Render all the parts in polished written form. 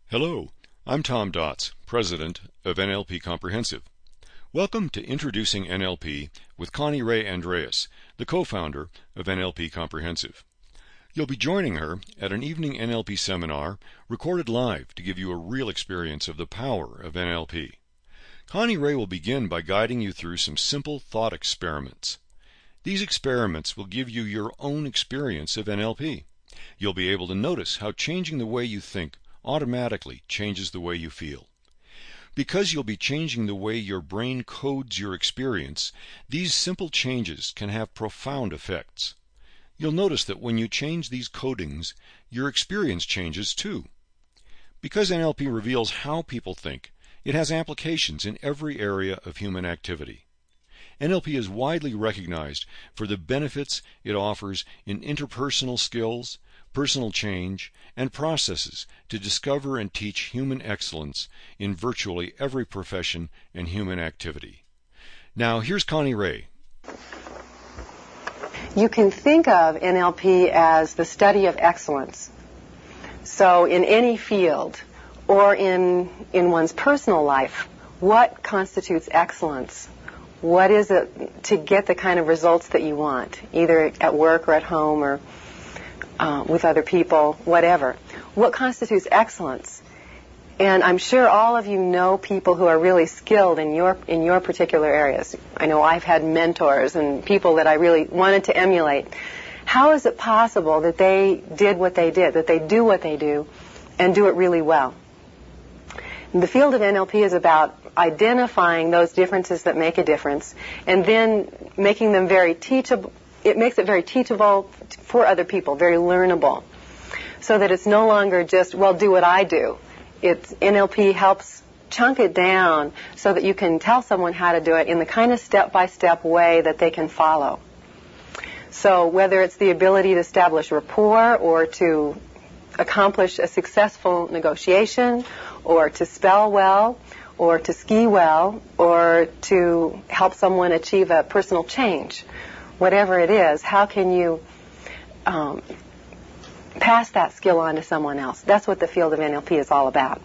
Hello, I'm Tom Dotz, President of NLP Comprehensive. Welcome to Introducing NLP with Connie Ray Andreas, the co-founder of NLP Comprehensive. You'll be joining her at an evening NLP seminar recorded live to give you a real experience of the power of NLP. Connie Ray will begin by guiding you through some simple thought experiments. These experiments will give you your own experience of NLP. You'll be able to notice how changing the way you think automatically changes the way you feel. Because you'll be changing the way your brain codes your experience, these simple changes can have profound effects. You'll notice that when you change these codings, your experience changes too. Because NLP reveals how people think, it has applications in every area of human activity. NLP is widely recognized for the benefits it offers in interpersonal skills, personal change, and processes to discover and teach human excellence in virtually every profession and human activity. Now, here's Connie Ray. You can think of NLP as the study of excellence. So in any field or in one's personal life, what constitutes excellence? What is it to get the kind of results that you want, either at work or at home or with other people, whatever? What constitutes excellence? And I'm sure all of you know people who are really skilled in your particular areas. I know I've had mentors and people that I really wanted to emulate. How is it possible that they did what they did, that they do what they do, and do it really well? And the field of NLP is about identifying those differences that make a difference, and then making them very teachable. It makes it very teachable for other people, very learnable, so that it's no longer just, well, do what I do. NLP helps chunk it down so that you can tell someone how to do it in the kind of step-by-step way that they can follow. So whether it's the ability to establish rapport or to accomplish a successful negotiation or to spell well or to ski well or to help someone achieve a personal change, whatever it is, how can you pass that skill on to someone else? That's what the field of NLP is all about.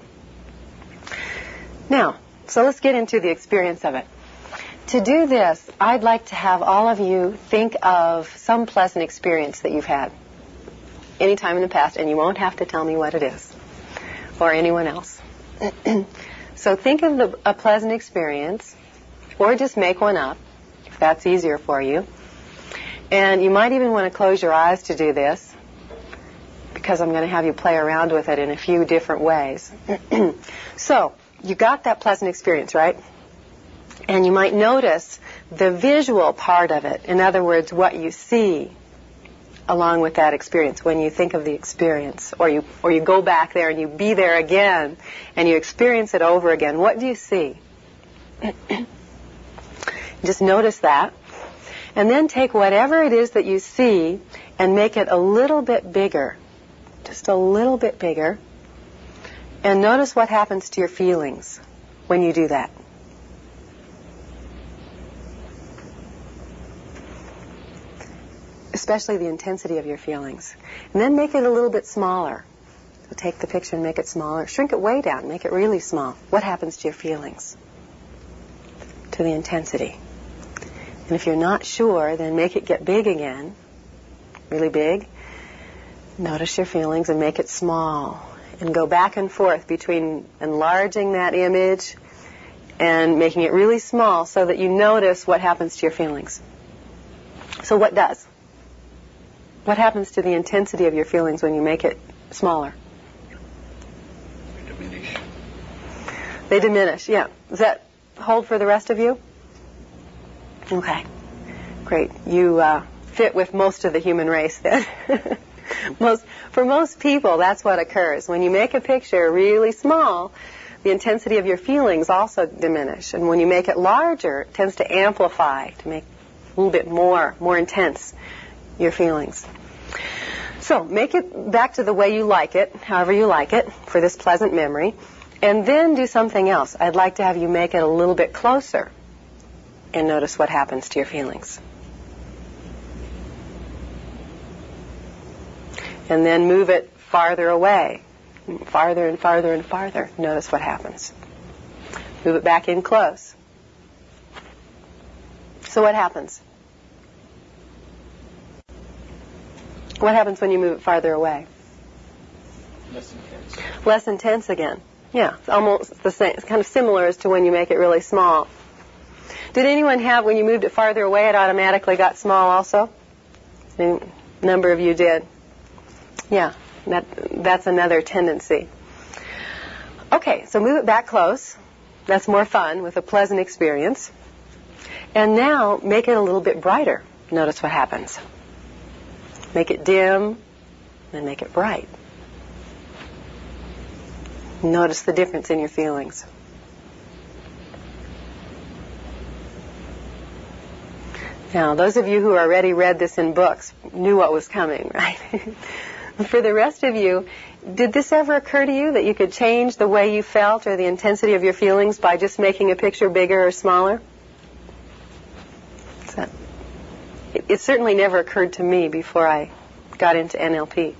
Now, so let's get into the experience of it. To do this, I'd like to have all of you think of some pleasant experience that you've had any time in the past, and you won't have to tell me what it is, or anyone else. So think of a pleasant experience, or just make one up, if that's easier for you. And you might even want to close your eyes to do this, because I'm going to have you play around with it in a few different ways. So, you got that pleasant experience, right? And you might notice the visual part of it. In other words, what you see along with that experience when you think of the experience. Or you go back there and you be there again and you experience it over again. What do you see? Just notice that. And then take whatever it is that you see and make it a little bit bigger. Just a little bit bigger. And notice what happens to your feelings when you do that. Especially the intensity of your feelings. And then make it a little bit smaller. So take the picture and make it smaller. Shrink it way down. Make it really small. What happens to your feelings? To the intensity. And if you're not sure, then make it get big again. Really big. Notice your feelings and make it small. And go back and forth between enlarging that image and making it really small so that you notice what happens to your feelings. So what does? What happens to the intensity of your feelings when you make it smaller? They diminish. They diminish, yeah. Does that hold for the rest of you? Okay, great. You fit with most of the human race then. For most people, that's what occurs. When you make a picture really small, the intensity of your feelings also diminish. And when you make it larger, it tends to amplify, to make a little bit more intense your feelings. So make it back to the way you like it, however you like it, for this pleasant memory. And then do something else. I'd like to have you make it a little bit closer and notice what happens to your feelings. And then move it farther away Farther and farther and farther. Notice what happens. Move it back in close. So what happens? What happens when you move it farther away? Less intense. Less intense again. Yeah, it's almost the same. It's kind of similar as to when you make it really small. Did anyone have, when you moved it farther away, it automatically got small also? A number of you did. Yeah, that's another tendency. Okay, so move it back close. That's more fun with a pleasant experience. And now make it a little bit brighter. Notice what happens. Make it dim, then make it bright. Notice the difference in your feelings. Now, those of you who already read this in books knew what was coming, right? For the rest of you, did this ever occur to you that you could change the way you felt or the intensity of your feelings by just making a picture bigger or smaller? It certainly never occurred to me before I got into NLP.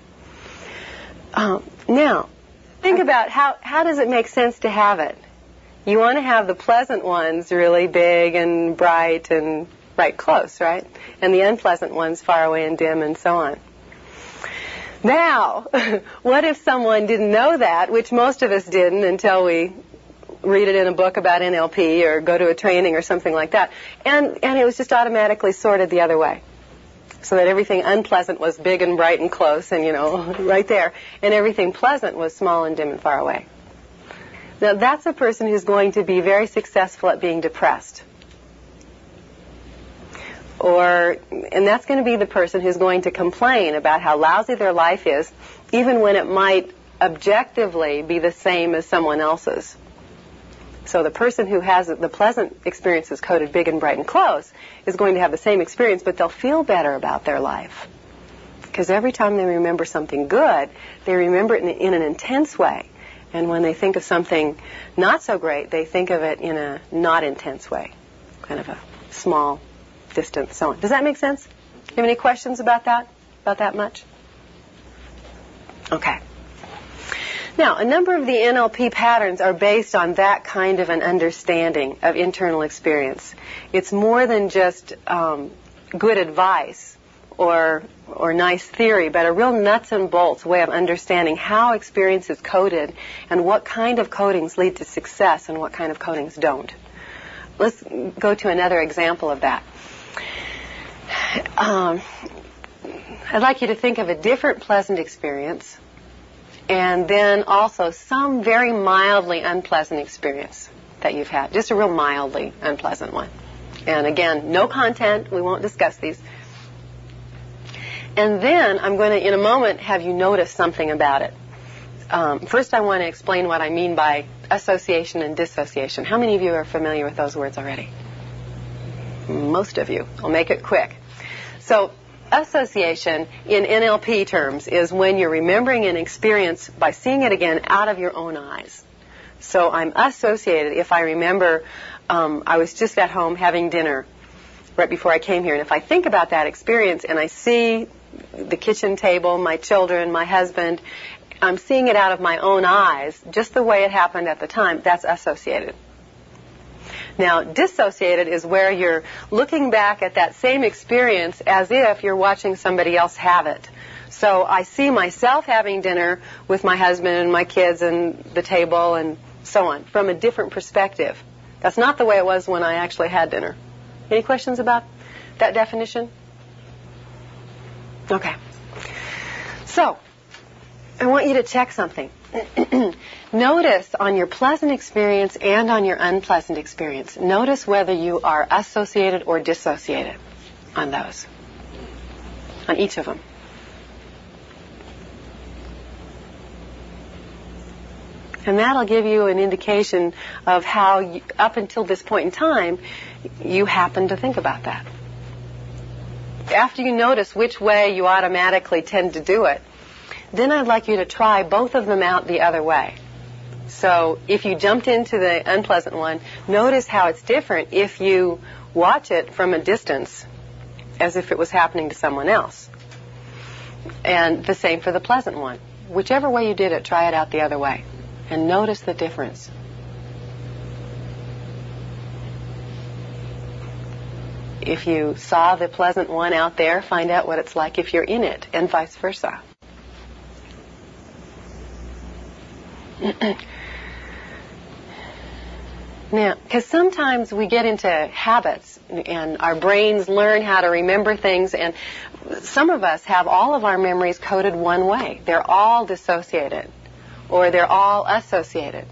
Now, think about how does it make sense to have it? You want to have the pleasant ones really big and bright and right close, right? And the unpleasant ones far away and dim and so on. Now, what if someone didn't know that, which most of us didn't until we read it in a book about NLP or go to a training or something like that, and it was just automatically sorted the other way, so that everything unpleasant was big and bright and close and, right there, and everything pleasant was small and dim and far away. Now, that's a person who's going to be very successful at being depressed. And that's going to be the person who's going to complain about how lousy their life is, even when it might objectively be the same as someone else's. So the person who has the pleasant experiences coded big and bright and close is going to have the same experience, but they'll feel better about their life. Because every time they remember something good, they remember it in an intense way. And when they think of something not so great, they think of it in a not intense way, kind of a small, distant, so on. Does that make sense? Do you have any questions about that? About that much? Okay. Now, a number of the NLP patterns are based on that kind of an understanding of internal experience. It's more than just good advice or nice theory, but a real nuts and bolts way of understanding how experience is coded and what kind of codings lead to success and what kind of codings don't. Let's go to another example of that. I'd like you to think of a different pleasant experience and then also some very mildly unpleasant experience that you've had, just a real mildly unpleasant one. And again, no content, we won't discuss these. And then I'm going to, in a moment, have you notice something about it. First, I want to explain what I mean by association and dissociation. How many of you are familiar with those words already? Most of you. I'll make it quick. So, association in NLP terms is when you're remembering an experience by seeing it again out of your own eyes. So I'm associated if I remember I was just at home having dinner right before I came here. And if I think about that experience and I see the kitchen table, my children, my husband, I'm seeing it out of my own eyes, just the way it happened at the time, that's associated. Now, dissociated is where you're looking back at that same experience as if you're watching somebody else have it. So I see myself having dinner with my husband and my kids and the table and so on from a different perspective. That's not the way it was when I actually had dinner. Any questions about that definition? Okay. So, I want you to check something. Notice on your pleasant experience and on your unpleasant experience, notice whether you are associated or dissociated on those, on each of them. And that'll give you an indication of how, up until this point in time, you happen to think about that. After you notice which way you automatically tend to do it, then I'd like you to try both of them out the other way. So if you jumped into the unpleasant one, notice how it's different if you watch it from a distance as if it was happening to someone else. And the same for the pleasant one. whichever way you did it, try it out the other way. And notice the difference. If you saw the pleasant one out there, find out what it's like if you're in it, and vice versa. Now, because sometimes we get into habits and our brains learn how to remember things, and some of us have all of our memories coded one way. They're all dissociated, or they're all associated.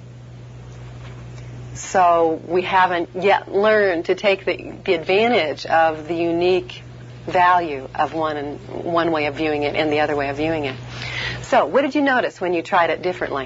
So we haven't yet learned to take the advantage of the unique value of one way of viewing it and the other way of viewing it. So what did you notice when you tried it differently?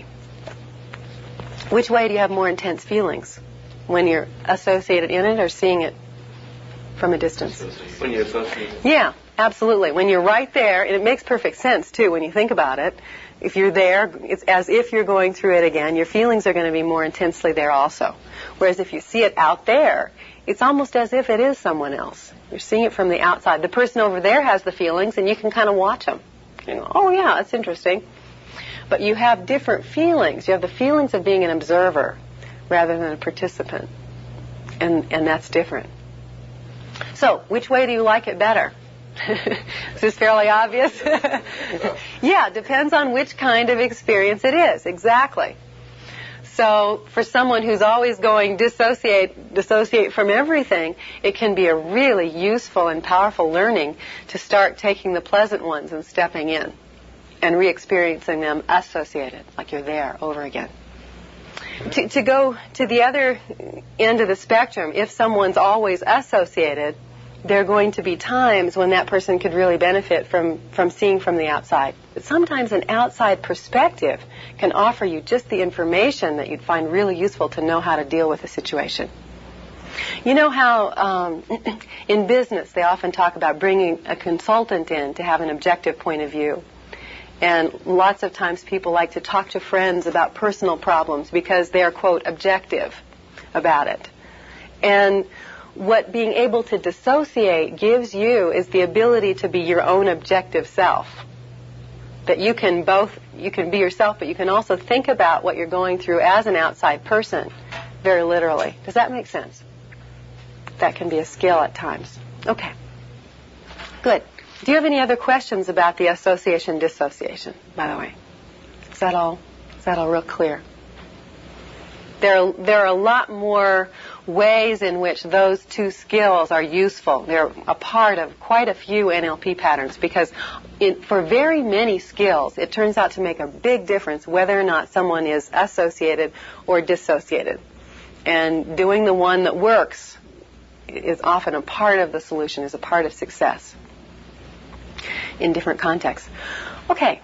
Which way do you have more intense feelings? When you're associated in it or seeing it from a distance? When you associate. Yeah, absolutely. When you're right there, and it makes perfect sense, too, when you think about it. If you're there, it's as if you're going through it again. Your feelings are going to be more intensely there also. Whereas if you see it out there, it's almost as if it is someone else. You're seeing it from the outside. The person over there has the feelings, and you can kind of watch them. You know, oh, yeah, that's interesting. But you have different feelings. You have the feelings of being an observer rather than a participant. And that's different. So, which way do you like it better? Is this fairly obvious? Yeah, it depends on which kind of experience it is. Exactly. So, for someone who's always going dissociate from everything, it can be a really useful and powerful learning to start taking the pleasant ones and stepping in and re-experiencing them associated, like you're there over again. To go to the other end of the spectrum, if someone's always associated, there are going to be times when that person could really benefit from seeing from the outside. But sometimes an outside perspective can offer you just the information that you'd find really useful to know how to deal with a situation. You know how in business they often talk about bringing a consultant in to have an objective point of view. And lots of times people like to talk to friends about personal problems because they're, quote, objective about it. And what being able to dissociate gives you is the ability to be your own objective self. That you can be yourself, but you can also think about what you're going through as an outside person, very literally. Does that make sense? That can be a skill at times. Okay. Good. Do you have any other questions about the association-dissociation, by the way? Is that all real clear? There are a lot more ways in which those two skills are useful. They're a part of quite a few NLP patterns because for very many skills, it turns out to make a big difference whether or not someone is associated or dissociated. And doing the one that works is often a part of the solution, is a part of success in different contexts. Okay,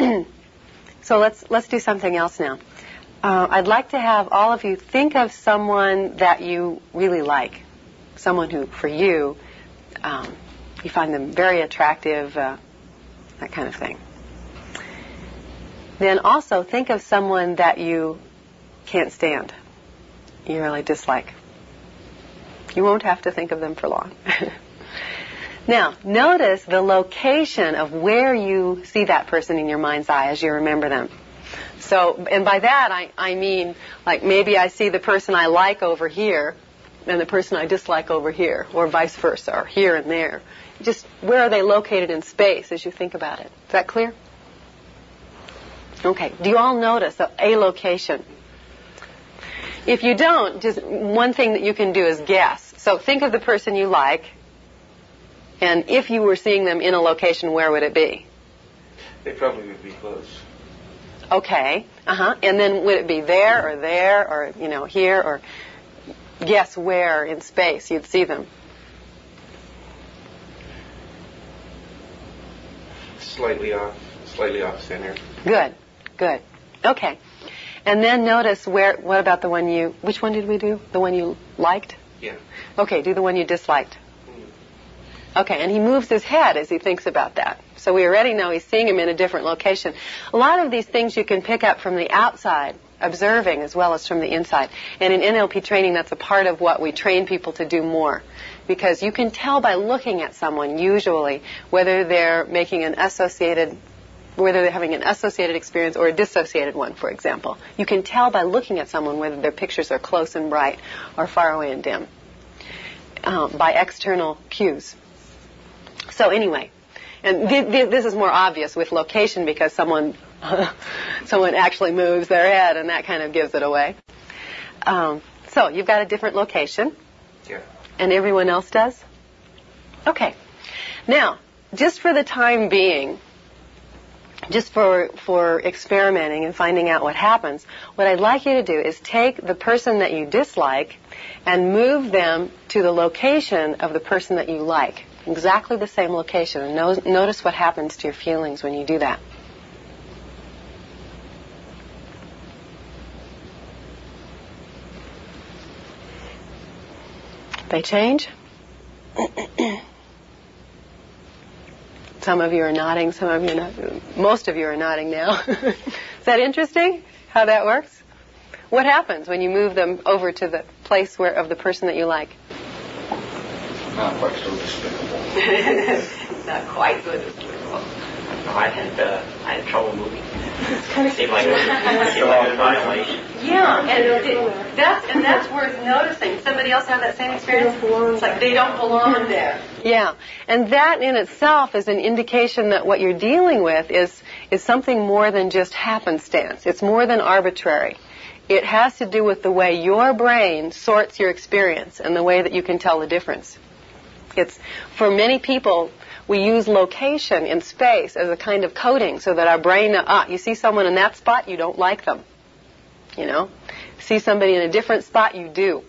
so let's do something else now. I'd like to have all of you think of someone that you really like, someone who, for you, you find them very attractive, that kind of thing. Then also think of someone that you can't stand, you really dislike. You won't have to think of them for long. Now, notice the location of where you see that person in your mind's eye as you remember them. So, and by that I mean, like maybe I see the person I like over here and the person I dislike over here, or vice versa, or here and there. Just where are they located in space as you think about it? Is that clear? Okay. Do you all notice a location? If you don't, just one thing that you can do is guess. So think of the person you like, and if you were seeing them in a location, where would it be? They probably would be close. Okay. And then would it be there, or here, or guess where in space you'd see them? Slightly off center. Good. Okay. And then notice what about the one which one did we do? The one you liked? Yeah. Okay, do the one you disliked. Okay, and he moves his head as he thinks about that. So we already know he's seeing him in a different location. A lot of these things you can pick up from the outside, observing, as well as from the inside. And in NLP training, that's a part of what we train people to do more. Because you can tell by looking at someone, usually, whether they're making an associated whether they're having an associated experience or a dissociated one, for example. You can tell by looking at someone whether their pictures are close and bright or far away and dim by external cues. So anyway, and this is more obvious with location because someone actually moves their head and that kind of gives it away. So you've got a different location. Yeah. And everyone else does? Okay. Now, just for the time being, just for experimenting and finding out what happens, what I'd like you to do is take the person that you dislike and move them to the location of the person that you like. Exactly the same location. And notice what happens to your feelings when you do that. They change? Some of you are nodding, some of you are not. Most of you are nodding now. Is that interesting, how that works? What happens when you move them over to the place of the person that you like? Not quite so despicable. Not quite so despicable. No, I had trouble moving. It's kind of seemed like a violation. Yeah, and that's worth noticing. Somebody else have that same experience? It's like they don't belong there. Yeah, and that in itself is an indication that what you're dealing with is something more than just happenstance. It's more than arbitrary. It has to do with the way your brain sorts your experience and the way that you can tell the difference. It's, for many people, we use location in space as a kind of coding so that our brain, you see someone in that spot, you don't like them. You know? See somebody in a different spot, you do.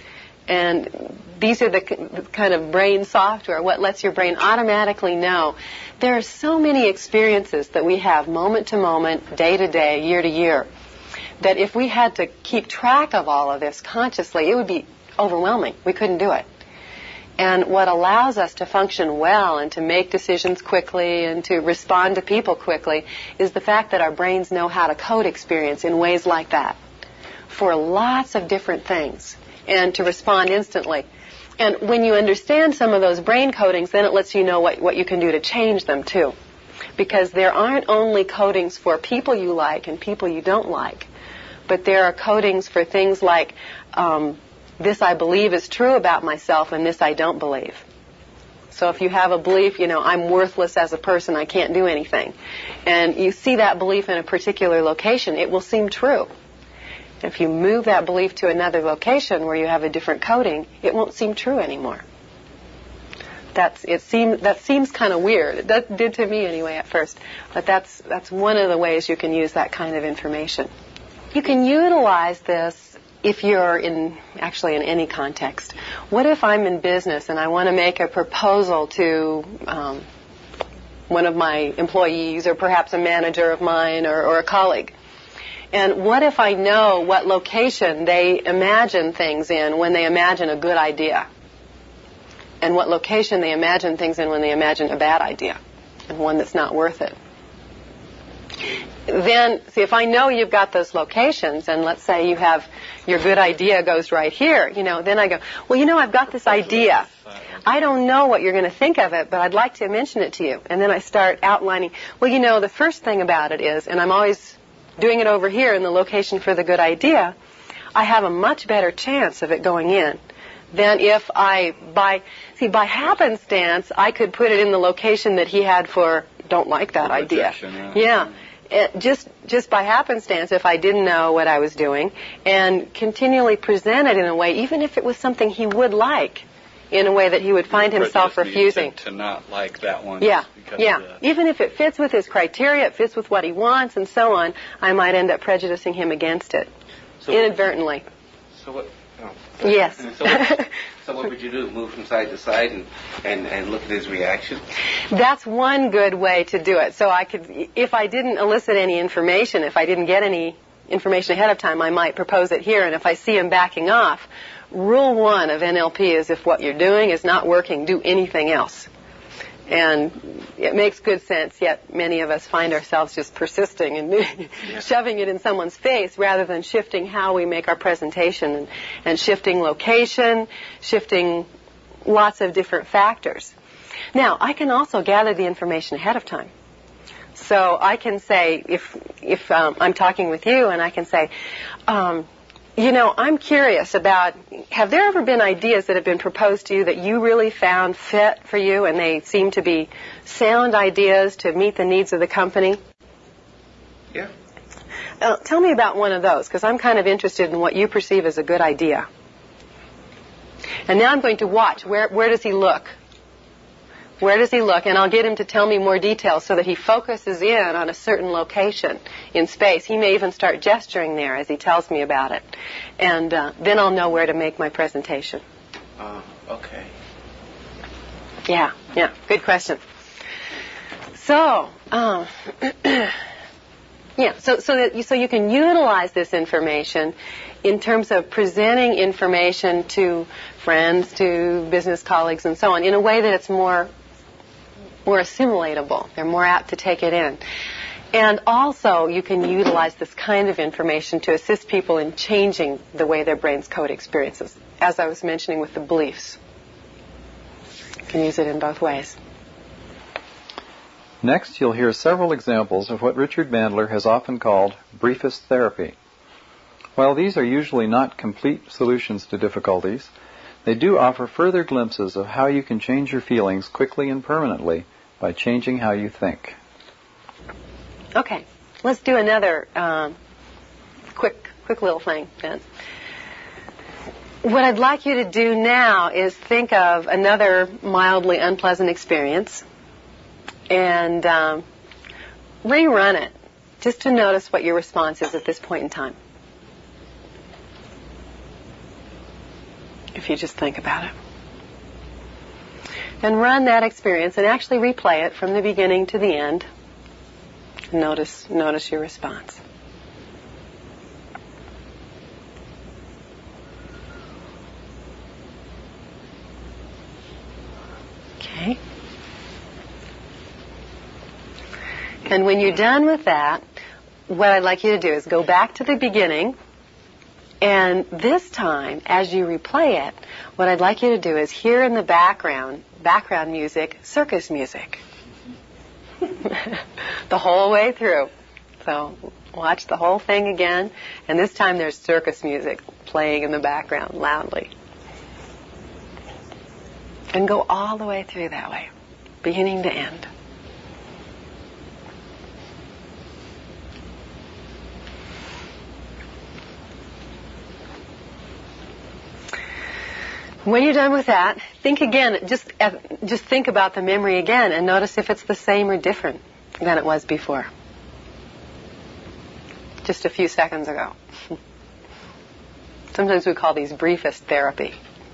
And these are the kind of brain software, what lets your brain automatically know. There are so many experiences that we have moment to moment, day to day, year to year, that if we had to keep track of all of this consciously, it would be overwhelming. We couldn't do it. And what allows us to function well and to make decisions quickly and to respond to people quickly is the fact that our brains know how to code experience in ways like that for lots of different things and to respond instantly. And when you understand some of those brain codings, then it lets you know what you can do to change them too. Because there aren't only codings for people you like and people you don't like, but there are codings for things like this I believe is true about myself and this I don't believe. So if you have a belief, I'm worthless as a person, I can't do anything, and you see that belief in a particular location, it will seem true. If you move that belief to another location where you have a different coding, it won't seem true anymore. That seems kind of weird. That did to me anyway at first. But that's one of the ways you can use that kind of information. You can utilize this if you're in any context. What if I'm in business and I want to make a proposal to one of my employees or perhaps a manager of mine or a colleague? And what if I know what location they imagine things in when they imagine a good idea? And what location they imagine things in when they imagine a bad idea and one that's not worth it? Then, see, if I know you've got those locations, and let's say you have your good idea goes right here, then I go, well, I've got this idea. I don't know what you're going to think of it, but I'd like to mention it to you. And then I start outlining, well, the first thing about it is, and I'm always doing it over here in the location for the good idea, I have a much better chance of it going in than if by happenstance, I could put it in the location that he had for don't like that idea. Yeah. Just by happenstance, if I didn't know what I was doing, and continually present it in a way, even if it was something he would like, in a way that he would find himself refusing. To not like that one. Yeah, Even if it fits with his criteria, it fits with what he wants, and so on, I might end up prejudicing him against it, inadvertently. So what? Oh. Yes. So what would you do? Move from side to side and look at his reaction? That's one good way to do it. So I could, if I didn't elicit any information, if I didn't get any information ahead of time, I might propose it here. And if I see him backing off, rule 1 of NLP is if what you're doing is not working, do anything else. And it makes good sense, yet many of us find ourselves just persisting and shoving it in someone's face rather than shifting how we make our presentation and shifting location, shifting lots of different factors. Now, I can also gather the information ahead of time. So I can say, if I'm talking with you, and I can say, I'm curious about, have there ever been ideas that have been proposed to you that you really found fit for you, and they seem to be sound ideas to meet the needs of the company? Yeah. Tell me about one of those, because I'm kind of interested in what you perceive as a good idea. And now I'm going to watch. Where does he look? Where does he look? And I'll get him to tell me more details so that he focuses in on a certain location in space. He may even start gesturing there as he tells me about it. And then I'll know where to make my presentation. Okay. Yeah, good question. So, so you can utilize this information in terms of presenting information to friends, to business colleagues, and so on, in a way that it's more assimilatable. They're more apt to take it in. And also, you can utilize this kind of information to assist people in changing the way their brains code experiences, as I was mentioning with the beliefs. You can use it in both ways. Next, you'll hear several examples of what Richard Bandler has often called briefest therapy. While these are usually not complete solutions to difficulties, they do offer further glimpses of how you can change your feelings quickly and permanently by changing how you think. Okay, let's do another quick little thing then. What I'd like you to do now is think of another mildly unpleasant experience and rerun it, just to notice what your response is at this point in time. If you just think about it. And run that experience and actually replay it from the beginning to the end. Notice your response. Okay. And when you're done with that, what I'd like you to do is go back to the beginning. And this time, as you replay it, what I'd like you to do is hear in the background music, circus music. The whole way through. So watch the whole thing again. And this time there's circus music playing in the background loudly. And go all the way through that way, beginning to end. When you're done with that, think again, just think about the memory again and notice if it's the same or different than it was before. Just a few seconds ago. Sometimes we call these briefest therapy.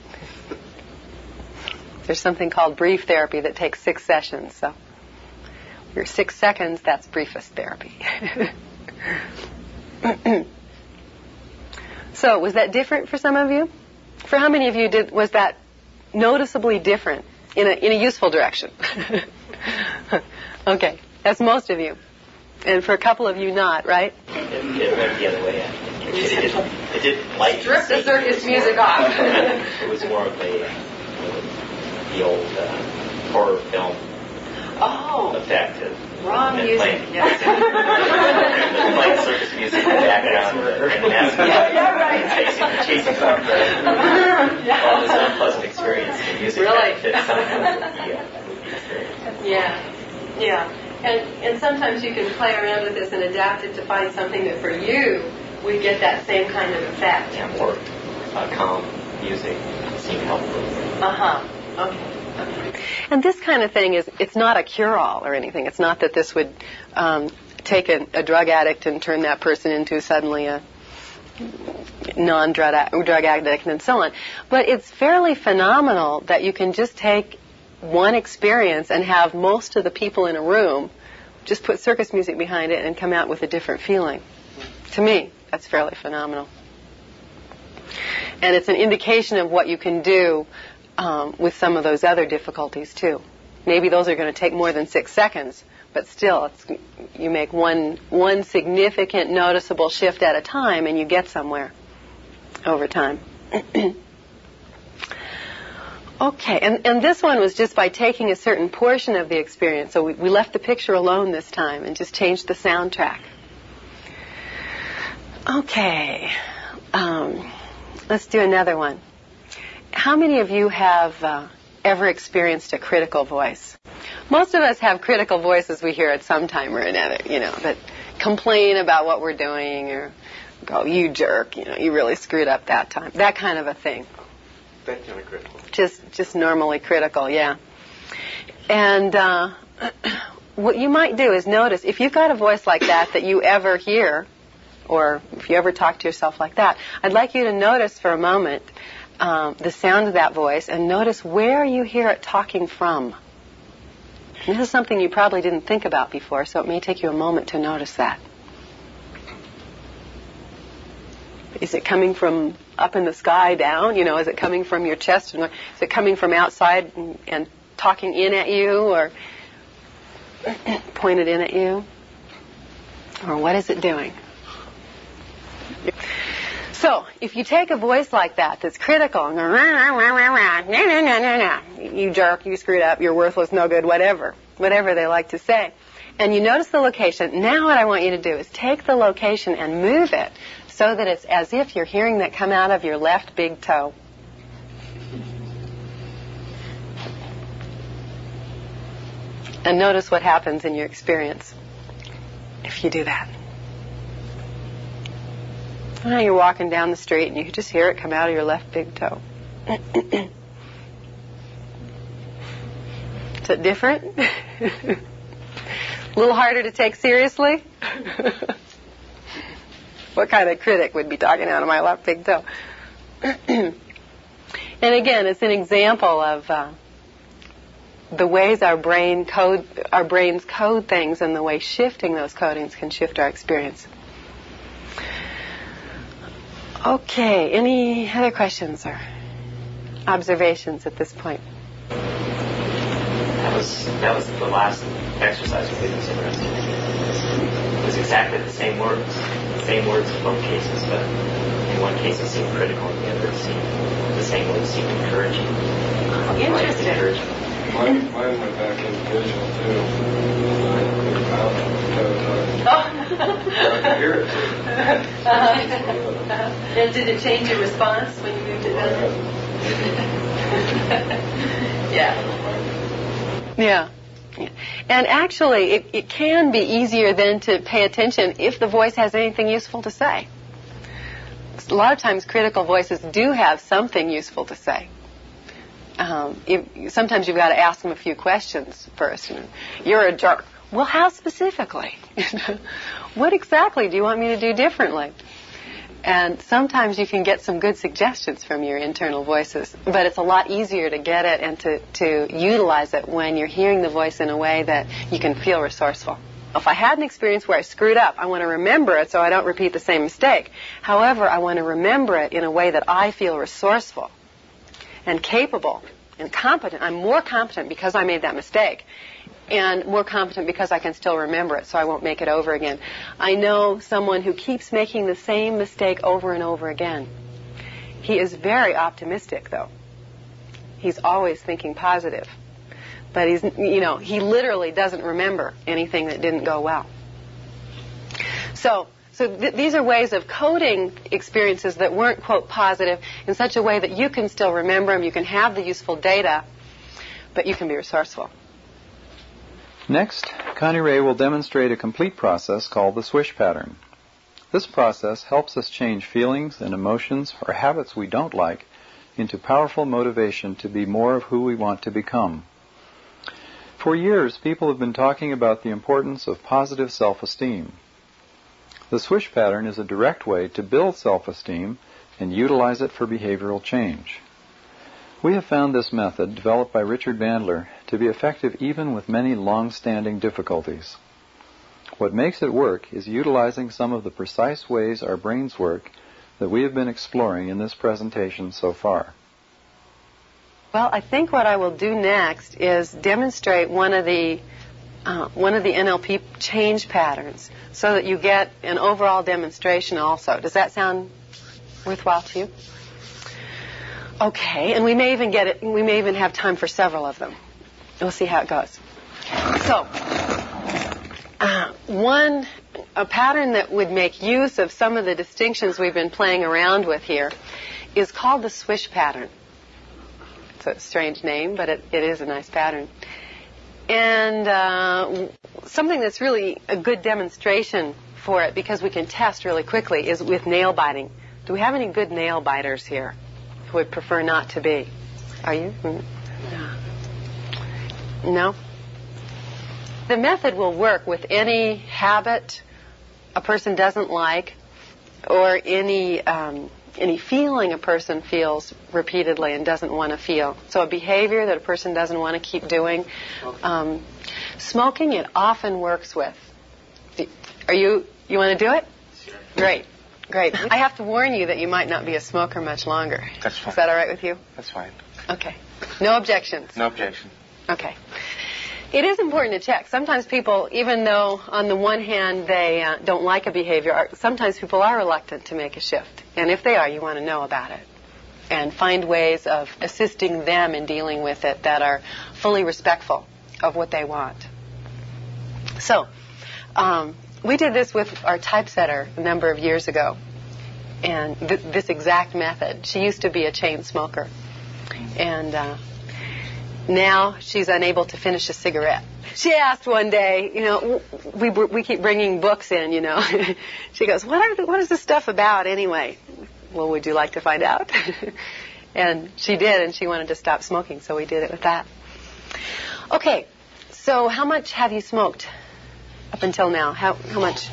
There's something called brief therapy that takes 6 sessions, so your 6 seconds, that's briefest therapy. So, was that different for some of you? For how many of you was that noticeably different in a useful direction? Okay, that's most of you. And for a couple of you, not, right? It went the other way. It did light. Strip the circus music off. It was more of the old horror film effect. Wrong music. Yes. Playing circus music in the background and the mask chasing all this unpleasant experience. The music Really? fits somehow with the experience. Yeah. And sometimes you can play around with this and adapt it to find something that for you would get that same kind of effect. Yeah, more calm music seemed helpful. Okay. And this kind of thing it's not a cure-all or anything. It's not that this would take a drug addict and turn that person into suddenly a non-drug addict and so on. But it's fairly phenomenal that you can just take one experience and have most of the people in a room just put circus music behind it and come out with a different feeling. To me, that's fairly phenomenal. And it's an indication of what you can do with some of those other difficulties, too. Maybe those are going to take more than 6 seconds, but still, you make one significant, noticeable shift at a time, and you get somewhere over time. Okay, and this one was just by taking a certain portion of the experience. So we left the picture alone this time and just changed the soundtrack. Okay, let's do another one. How many of you have ever experienced a critical voice? Most of us have critical voices we hear at some time or another, that complain about what we're doing or go, you jerk, you really screwed up that time. That kind of a thing. That kind of critical. Just normally critical, yeah. And what you might do is notice, if you've got a voice like that you ever hear, or if you ever talk to yourself like that, I'd like you to notice for a moment the sound of that voice and notice where you hear it talking from. And this is something you probably didn't think about before, so it may take you a moment to notice that. Is it coming from up in the sky down? Is it coming from your chest? Is it coming from outside and talking in at you or pointed in at you? Or what is it doing? So, if you take a voice like that that's critical, and go, you jerk, you screwed up, you're worthless, no good, whatever they like to say, and you notice the location, now what I want you to do is take the location and move it so that it's as if you're hearing that come out of your left big toe. And notice what happens in your experience if you do that. Now you're walking down the street and you just hear it come out of your left big toe. Is it different? A little harder to take seriously? What kind of critic would be talking out of my left big toe? And again, it's an example of the ways our brains code things and the way shifting those codings can shift our experience. Okay, any other questions or observations at this point? That was the last exercise we did in interesting. It was exactly the same words in both cases, but in one case it seemed critical, and the other the same words seemed encouraging. Interesting. Mine went back into visual too. I could hear it too. And did it change your response when you moved it down? Yeah. And actually, it can be easier then to pay attention if the voice has anything useful to say. A lot of times critical voices do have something useful to say. Sometimes you've got to ask them a few questions first. You're a jerk. Well, how specifically? What exactly do you want me to do differently? And sometimes you can get some good suggestions from your internal voices, but it's a lot easier to get it and to utilize it when you're hearing the voice in a way that you can feel resourceful. If I had an experience where I screwed up, I want to remember it so I don't repeat the same mistake. However, I want to remember it in a way that I feel resourceful and capable and competent. I'm more competent because I made that mistake, and more competent because I can still remember it so I won't make it over again. I know someone who keeps making the same mistake over and over again. He is very optimistic, though. He's always thinking positive. But he literally doesn't remember anything that didn't go well. So these are ways of coding experiences that weren't, quote, positive in such a way that you can still remember them, you can have the useful data, but you can be resourceful. Next, Connie Ray will demonstrate a complete process called the swish pattern. This process helps us change feelings and emotions or habits we don't like into powerful motivation to be more of who we want to become. For years, people have been talking about the importance of positive self-esteem. The swish pattern is a direct way to build self-esteem and utilize it for behavioral change. We have found this method, developed by Richard Bandler, to be effective even with many long-standing difficulties. What makes it work is utilizing some of the precise ways our brains work that we have been exploring in this presentation so far. Well, I think what I will do next is demonstrate one of the NLP change patterns so that you get an overall demonstration also. Does that sound worthwhile to you? Okay, and we may even get it. We may even have time for several of them. We'll see how it goes. So, a pattern that would make use of some of the distinctions we've been playing around with here is called the swish pattern. It's a strange name, but it is a nice pattern. And something that's really a good demonstration for it, because we can test really quickly, is with nail biting. Do we have any good nail biters here who would prefer not to be? Are you? No? The method will work with any habit a person doesn't like, or any feeling a person feels repeatedly and doesn't want to feel. So a behavior that a person doesn't want to keep doing. Smoking it often works with. You want to do it? Sure. Great. I have to warn you that you might not be a smoker much longer. That's fine. Is that all right with you? That's fine. Okay. No objections? No objection. Okay. It is important to check. Sometimes people, even though on the one hand they don't like a behavior, sometimes people are reluctant to make a shift. And if they are, you want to know about it and find ways of assisting them in dealing with it that are fully respectful of what they want. So, we did this with our typesetter a number of years ago, and this exact method. She used to be a chain smoker, and now she's unable to finish a cigarette. She asked one day, we keep bringing books in, She goes, what is this stuff about anyway? Well, would you like to find out? And she did, and she wanted to stop smoking, so we did it with that. Okay, so how much have you smoked up until now? How much?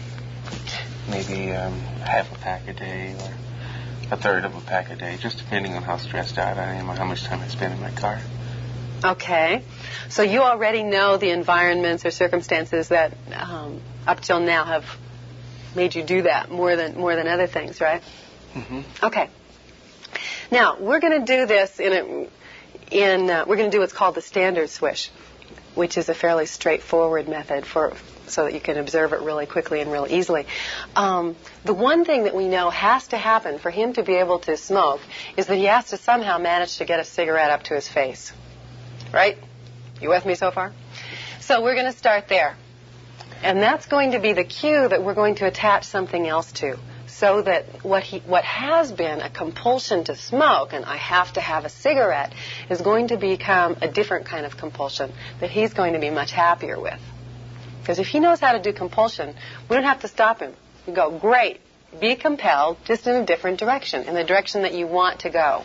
Maybe half a pack a day or a third of a pack a day, just depending on how stressed out I am or how much time I spend in my car. Okay. So you already know the environments or circumstances that up till now have made you do that more than other things, right? Mm-hmm. Okay. Now, we're going to do this we're going to do what's called the standard swish, which is a fairly straightforward method so that you can observe it really quickly and real easily. The one thing that we know has to happen for him to be able to smoke is that he has to somehow manage to get a cigarette up to his face. Right? You with me so far? So we're going to start there. And that's going to be the cue that we're going to attach something else to, so that what has been a compulsion to smoke, and I have to have a cigarette, is going to become a different kind of compulsion that he's going to be much happier with. Because if he knows how to do compulsion, we don't have to stop him. We go, great, be compelled, just in a different direction, in the direction that you want to go.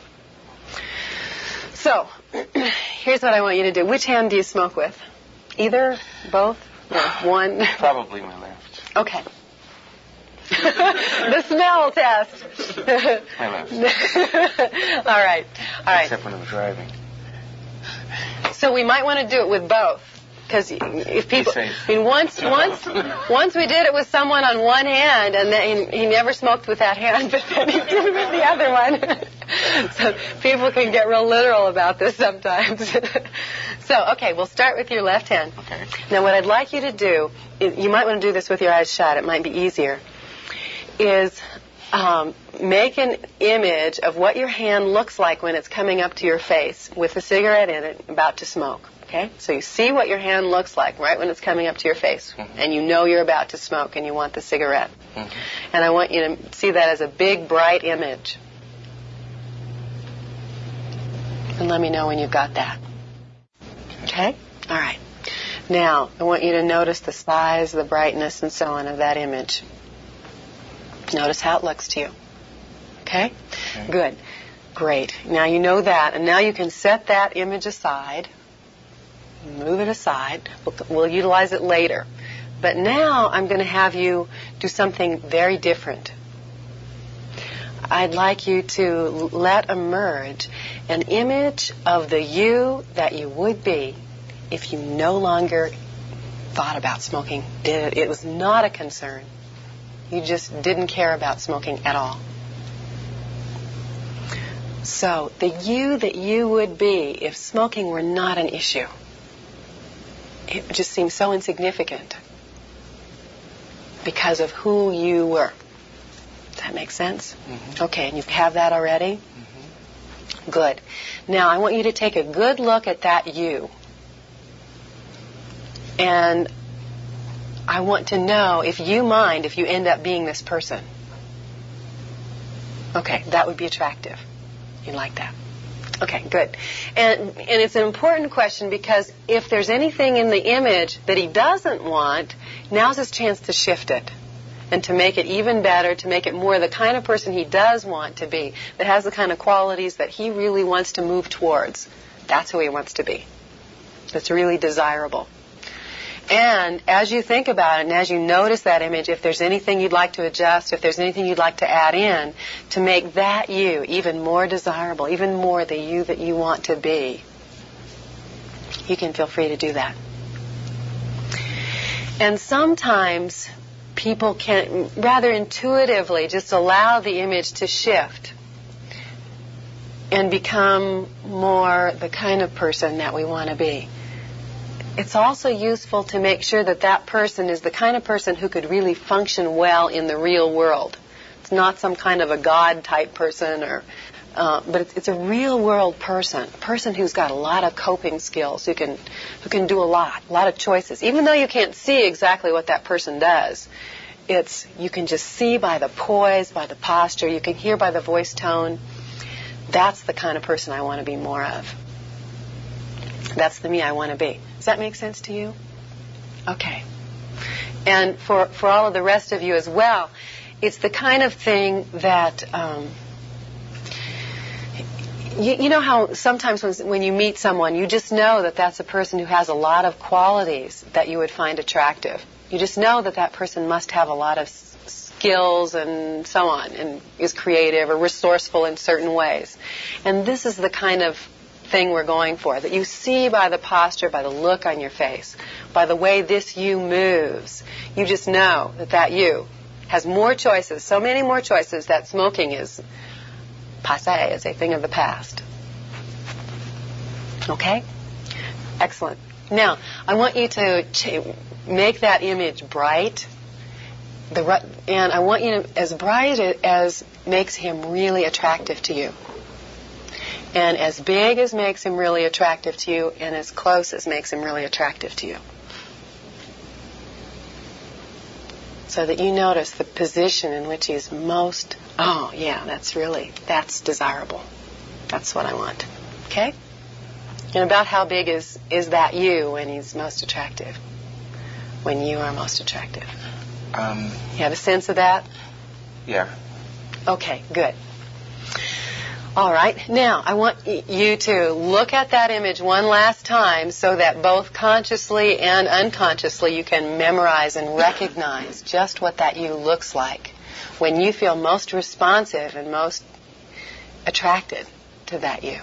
So, here's what I want you to do. Which hand do you smoke with? Either? Both? Or one? Probably my left. Okay. The smell test. My left. All right. Except when I'm driving. So we might want to do it with both. Because if people, once we did it with someone on one hand, and then he never smoked with that hand, but then he did it with the other one. So people can get real literal about this sometimes. So, okay, we'll start with your left hand. Okay. Now, what I'd like you to do, you might want to do this with your eyes shut. It might be easier. Is make an image of what your hand looks like when it's coming up to your face with a cigarette in it, about to smoke. Okay? So you see what your hand looks like right when it's coming up to your face. Mm-hmm. And you know you're about to smoke and you want the cigarette. Mm-hmm. And I want you to see that as a big, bright image. And let me know when you've got that. Okay? All right. Now, I want you to notice the size, the brightness, and so on of that image. Notice how it looks to you. Okay? Good. Great. Now you know that. And now you can set that image aside. Move it aside. We'll utilize it later. But now I'm going to have you do something very different. I'd like you to let emerge an image of the you that you would be if you no longer thought about smoking. It was not a concern. You just didn't care about smoking at all. So, the you that you would be if smoking were not an issue. It just seems so insignificant because of who you were. Does that make sense? Mm-hmm. Okay, and you have that already? Mm-hmm. Good. Now, I want you to take a good look at that you. And I want to know if you mind if you end up being this person. Okay, that would be attractive. You like that? Okay, good. And it's an important question because if there's anything in the image that he doesn't want, now's his chance to shift it and to make it even better, to make it more the kind of person he does want to be, that has the kind of qualities that he really wants to move towards. That's who he wants to be. That's really desirable. And as you think about it and as you notice that image, if there's anything you'd like to adjust, if there's anything you'd like to add in to make that you even more desirable, even more the you that you want to be, you can feel free to do that. And sometimes people can rather intuitively just allow the image to shift and become more the kind of person that we want to be. It's also useful to make sure that that person is the kind of person who could really function well in the real world. It's not some kind of a God-type person, but it's a real-world person, a person who's got a lot of coping skills, who can do a lot of choices. Even though you can't see exactly what that person does, you can just see by the poise, by the posture, you can hear by the voice tone. That's the kind of person I want to be more of. That's the me I want to be. Does that make sense to you? Okay. And for all of the rest of you as well, it's the kind of thing that, you know how sometimes when you meet someone, you just know that that's a person who has a lot of qualities that you would find attractive. You just know that that person must have a lot of skills and so on, and is creative or resourceful in certain ways. And this is the kind of thing we're going for, that you see by the posture, by the look on your face, by the way this you moves. You just know that you has more choices, so many more choices that smoking is passé, is a thing of the past. Okay? Excellent. Now, I want you to make that image bright, and I want you to, as bright as makes him really attractive to you. And as big as makes him really attractive to you, and as close as makes him really attractive to you. So that you notice the position in which he's most, oh yeah, that's desirable. That's what I want. Okay? And about how big is that you when he's most attractive? When you are most attractive? You have a sense of that? Yeah. Okay, good. All right. Now, I want you to look at that image one last time so that both consciously and unconsciously you can memorize and recognize just what that you looks like when you feel most responsive and most attracted to that you.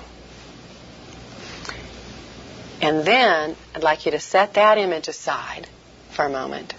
And then I'd like you to set that image aside for a moment.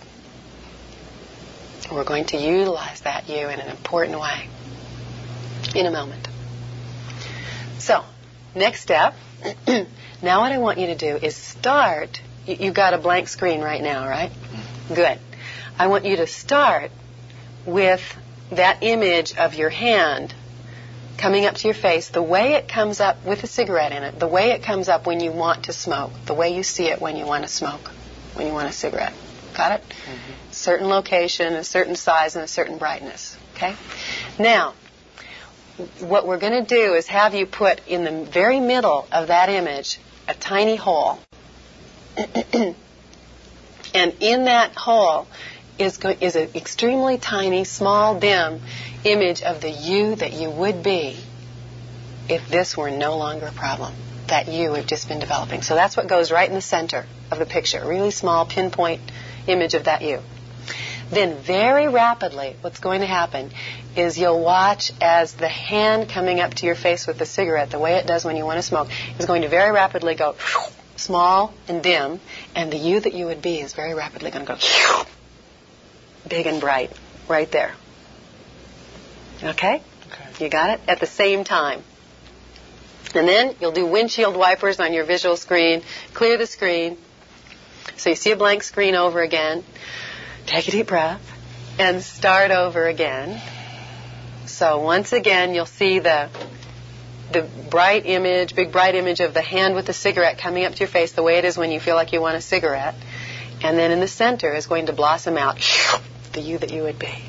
We're going to utilize that you in an important way in a moment. So, next step, now what I want you to do is start, you've got a blank screen right now, right? Good. I want you to start with that image of your hand coming up to your face, the way it comes up with a cigarette in it, the way it comes up when you want to smoke, the way you see it when you want to smoke, when you want a cigarette. Got it? Mm-hmm. Certain location, a certain size, and a certain brightness. Okay? Now, what we're going to do is have you put in the very middle of that image a tiny hole. And in that hole is an extremely tiny, small, dim image of the you that you would be if this were no longer a problem, that you have just been developing. So that's what goes right in the center of the picture, a really small pinpoint image of that you. Then very rapidly, what's going to happen is you'll watch as the hand coming up to your face with the cigarette, the way it does when you want to smoke, is going to very rapidly go small and dim, and the you that you would be is very rapidly going to go big and bright right there. Okay? You got it? At the same time. And then you'll do windshield wipers on your visual screen, clear the screen, so you see a blank screen over again. Take a deep breath and start over again. So once again, you'll see the the bright image, big bright image of the hand with the cigarette coming up to your face the way it is when you feel like you want a cigarette. And then in the center is going to blossom out the you that you would be.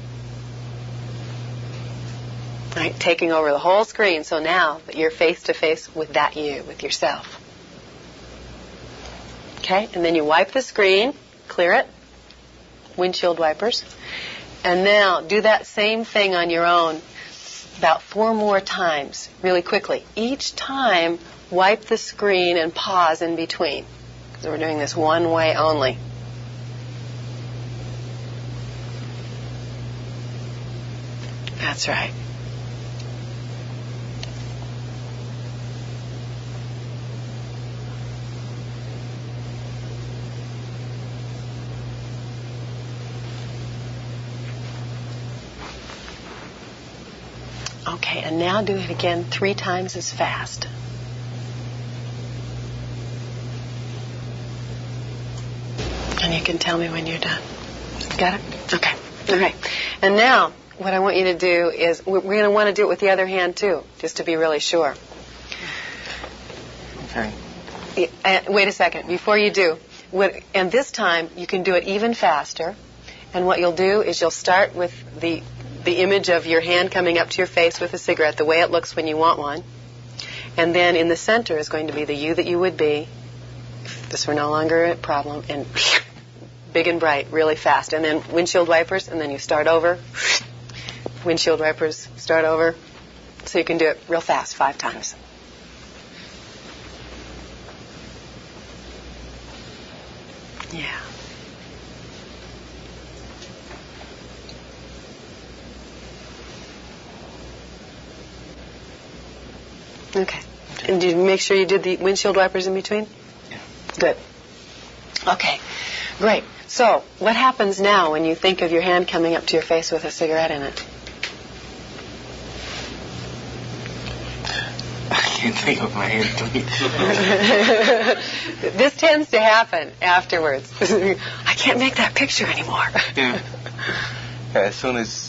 Right? Taking over the whole screen. So now that you're face to face with that you, with yourself. Okay? And then you wipe the screen, clear it, windshield wipers. And now do that same thing on your own about 4 more times, really quickly. Each time, wipe the screen and pause in between. Because we're doing this one way only. That's right. Okay, and now do it again 3 times as fast. And you can tell me when you're done. Got it? Okay. All right. And now, what I want you to do is, we're going to want to do it with the other hand too, just to be really sure. Okay. Wait a second. Before you do, and this time you can do it even faster. And what you'll do is you'll start with the image of your hand coming up to your face with a cigarette, the way it looks when you want one. And then in the center is going to be the you that you would be, if this were no longer a problem, and big and bright, really fast. And then windshield wipers, and then you start over. Windshield wipers, start over. So you can do it real fast, 5 times. Yeah. Okay. And did you make sure you did the windshield wipers in between? Yeah. Good. Okay. Great. So, what happens now when you think of your hand coming up to your face with a cigarette in it? I can't think of my hand doing it. This tends to happen afterwards. I can't make that picture anymore. Yeah. As soon as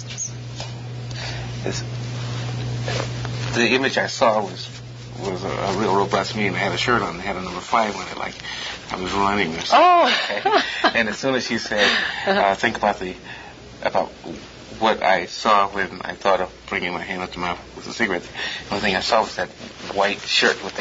the image I saw was a real robust me, and I had a shirt on, and had a number 5 on it, like I was running or something. Oh. And as soon as she said, think about what I saw when I thought of bringing my hand up to my mouth with a cigarette, the only thing I saw was that white shirt with the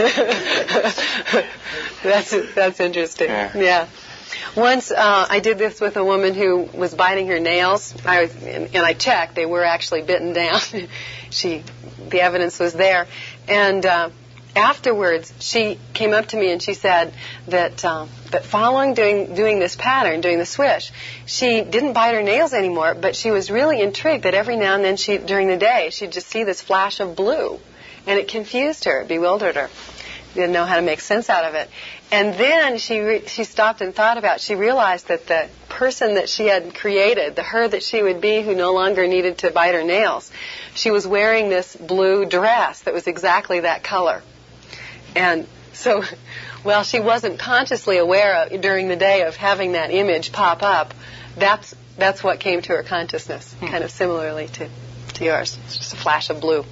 5. That's interesting. Yeah. Once I did this with a woman who was biting her nails, and I checked; they were actually bitten down. The evidence was there, and afterwards she came up to me and she said that following doing this pattern, doing the swish, she didn't bite her nails anymore, but she was really intrigued that every now and then during the day she'd just see this flash of blue, and it confused her, it bewildered her. Didn't know how to make sense out of it. And then she stopped and thought about it. She realized that the person that she had created, the her that she would be who no longer needed to bite her nails, she was wearing this blue dress that was exactly that color. And so, while she wasn't consciously aware during the day of having that image pop up, that's what came to her consciousness, kind of similarly to yours. It's just a flash of blue.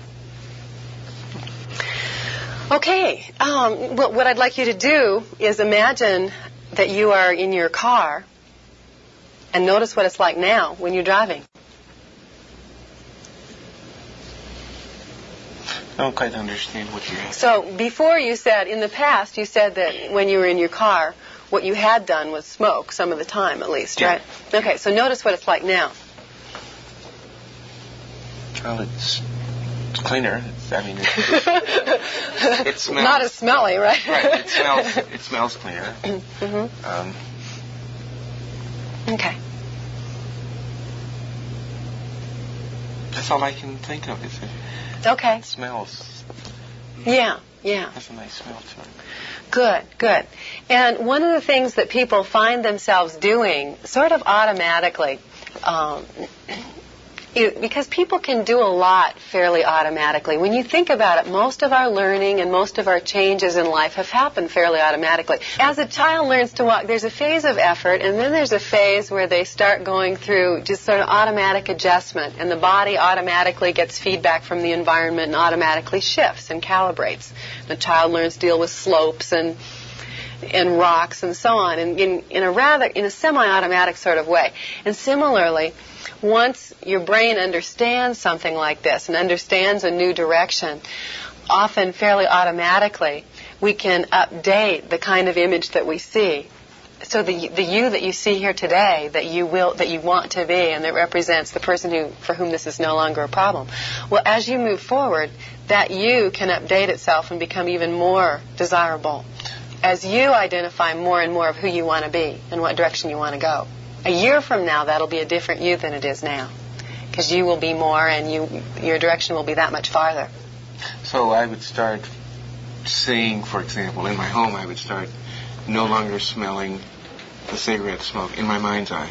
Okay, what I'd like you to do is imagine that you are in your car and notice what it's like now when you're driving. I don't quite understand what you're asking. So before in the past, you said that when you were in your car, what you had done was smoke some of the time at least, right? Okay, so notice what it's like now. Well, it's cleaner. It smells. Not as smelly, right? Right. It smells cleaner. Mm-hmm. Okay. That's all I can think of. Okay. It smells. Yeah. That's a nice smell to it. Good. And one of the things that people find themselves doing sort of automatically, because people can do a lot fairly automatically. When you think about it, most of our learning and most of our changes in life have happened fairly automatically. As a child learns to walk, there's a phase of effort, and then there's a phase where they start going through just sort of automatic adjustment, and the body automatically gets feedback from the environment and automatically shifts and calibrates. The child learns to deal with slopes and rocks and so on, and in a semi-automatic sort of way. And similarly, once your brain understands something like this and understands a new direction, often fairly automatically, we can update the kind of image that we see. So the you that you see here today, that you want to be, and that represents the person for whom this is no longer a problem. Well, as you move forward, that you can update itself and become even more desirable as you identify more and more of who you want to be and what direction you want to go. A year from now, that'll be a different you than it is now, because you will be more, and your direction will be that much farther. So I would start seeing, for example, in my home, I would start no longer smelling the cigarette smoke in my mind's eye.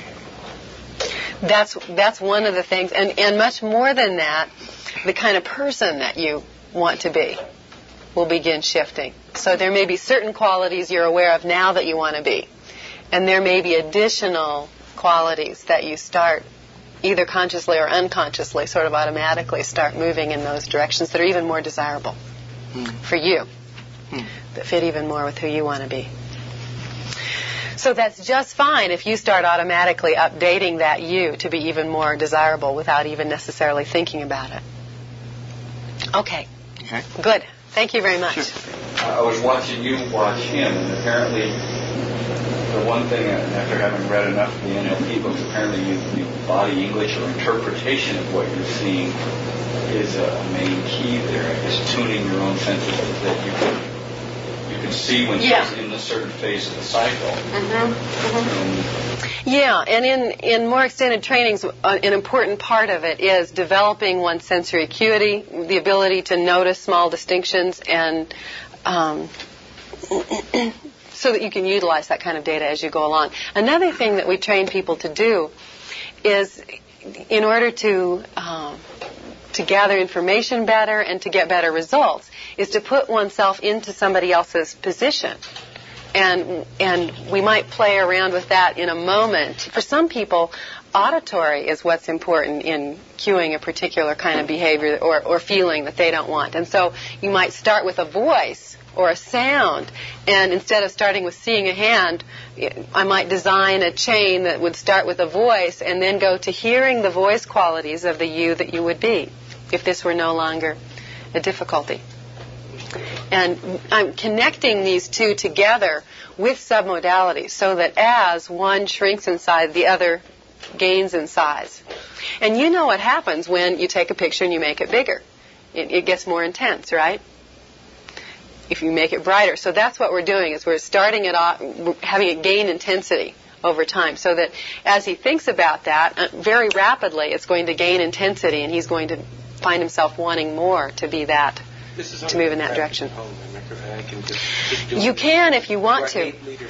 That's one of the things, and much more than that, the kind of person that you want to be will begin shifting. So there may be certain qualities you're aware of now that you want to be, and there may be additional qualities that you start either consciously or unconsciously, sort of automatically start moving in those directions that are even more desirable for you, that fit even more with who you want to be. So that's just fine if you start automatically updating that you to be even more desirable without even necessarily thinking about it. Okay. Good. Thank you very much. I was watching you watch him, and apparently the one thing, after having read enough of the NLP books, apparently the body English or interpretation of what you're seeing is a main key there. I guess tuning your own senses that you can see when she's in a certain phase of the cycle. And in more extended trainings, an important part of it is developing one's sensory acuity, the ability to notice small distinctions, and so that you can utilize that kind of data as you go along. Another thing that we train people to do is, in order to gather information better and to get better results, is to put oneself into somebody else's position. And we might play around with that in a moment. For some people, auditory is what's important in cueing a particular kind of behavior or feeling that they don't want. And so you might start with a voice or a sound, and instead of starting with seeing a hand, I might design a chain that would start with a voice and then go to hearing the voice qualities of the you that you would be, if this were no longer a difficulty. And I'm connecting these two together with submodalities so that as one shrinks in size, the other gains in size. And you know what happens when you take a picture and you make it bigger. It gets more intense, right? If you make it brighter. So that's what we're doing, is we're starting it off, having it gain intensity over time, so that as he thinks about that, very rapidly it's going to gain intensity, and he's going to find himself wanting more to be that, to move in that direction. You can if you want to.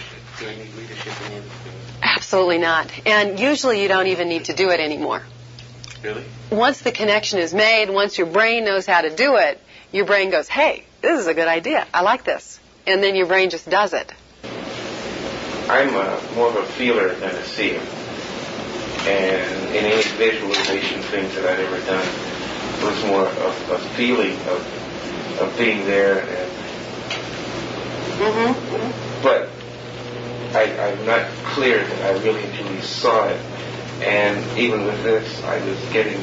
Absolutely not. And usually you don't even need to do it anymore. Really? Once the connection is made, once your brain knows how to do it, your brain goes, hey, this is a good idea. I like this. And then your brain just does it. I'm more of a feeler than a seer. And in any visualization things that I've ever done, it was more of a feeling of being there. But I'm not clear that I really and truly saw it. And even with this, I was getting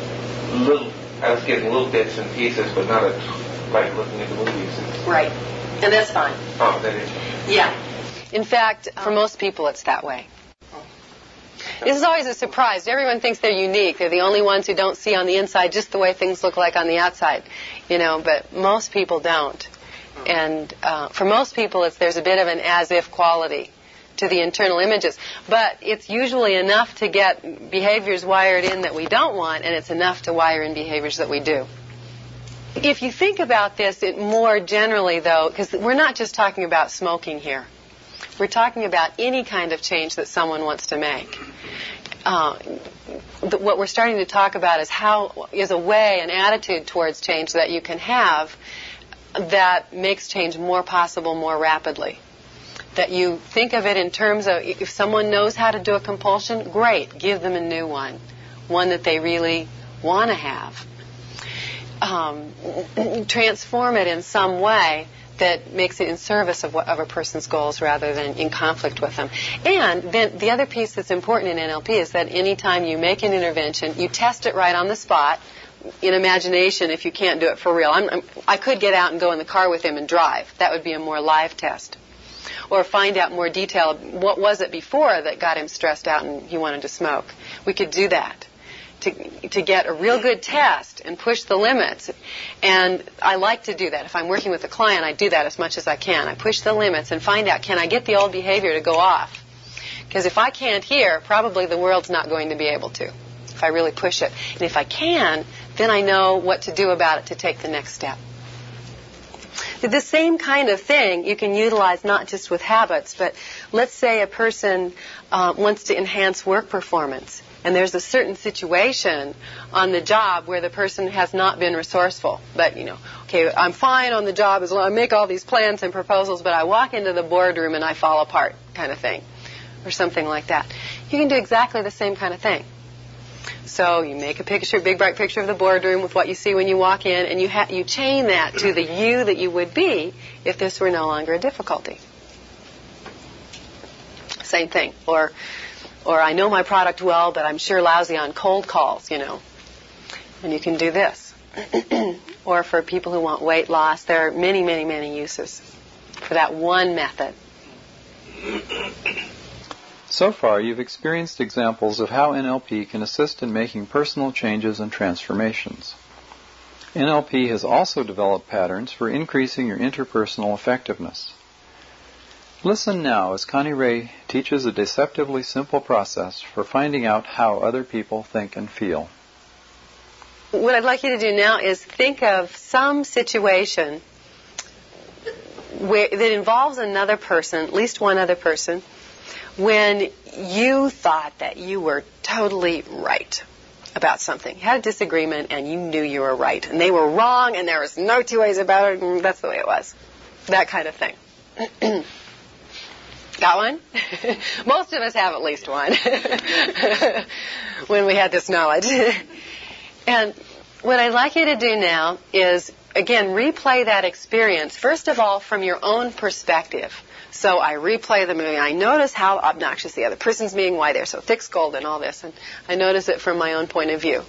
little bits and pieces, but not like looking at the movies. Right. And that's fine. Oh, that is. Yeah. In fact, for most people, it's that way. This is always a surprise. Everyone thinks they're unique. They're the only ones who don't see on the inside just the way things look like on the outside, but most people don't. And for most people, there's a bit of an as-if quality to the internal images. But it's usually enough to get behaviors wired in that we don't want, and it's enough to wire in behaviors that we do. If you think about this more generally, though, because we're not just talking about smoking here. We're talking about any kind of change that someone wants to make. what we're starting to talk about is a way, an attitude towards change that you can have that makes change more possible more rapidly. That you think of it in terms of, if someone knows how to do a compulsion, great, give them a new one that they really want to have. Transform it in some way that makes it in service of a person's goals rather than in conflict with them. And then the other piece that's important in NLP is that anytime you make an intervention, you test it right on the spot. In imagination, if you can't do it for real. I could get out and go in the car with him and drive. That would be a more live test. Or find out more detail. What was it before that got him stressed out and he wanted to smoke? We could do that to get a real good test and push the limits. And I like to do that. If I'm working with a client, I do that as much as I can. I push the limits and find out, can I get the old behavior to go off? Because if I can't here, probably the world's not going to be able to, if I really push it. And if I can, then I know what to do about it to take the next step. The same kind of thing you can utilize not just with habits, but let's say a person wants to enhance work performance, and there's a certain situation on the job where the person has not been resourceful. But, okay, I'm fine on the job as long as I make all these plans and proposals, but I walk into the boardroom and I fall apart, kind of thing, or something like that. You can do exactly the same kind of thing. So you make a picture, big bright picture of the boardroom with what you see when you walk in, and you chain that to the you that you would be if this were no longer a difficulty. Same thing. Or I know my product well, but I'm sure lousy on cold calls, And you can do this. Or for people who want weight loss, there are many, many, many uses for that one method. So far, you've experienced examples of how NLP can assist in making personal changes and transformations. NLP has also developed patterns for increasing your interpersonal effectiveness. Listen now as Connie Ray teaches a deceptively simple process for finding out how other people think and feel. What I'd like you to do now is think of some situation that involves another person, at least one other person, when you thought that you were totally right about something. You had a disagreement and you knew you were right. And they were wrong and there was no two ways about it and that's the way it was. That kind of thing. Got one? Most of us have at least one when we had this knowledge. And what I'd like you to do now is, again, replay that experience, first of all, from your own perspective. So I replay the movie. I notice how obnoxious the other person's being, why they're so thick-skulled and all this. And I notice it from my own point of view,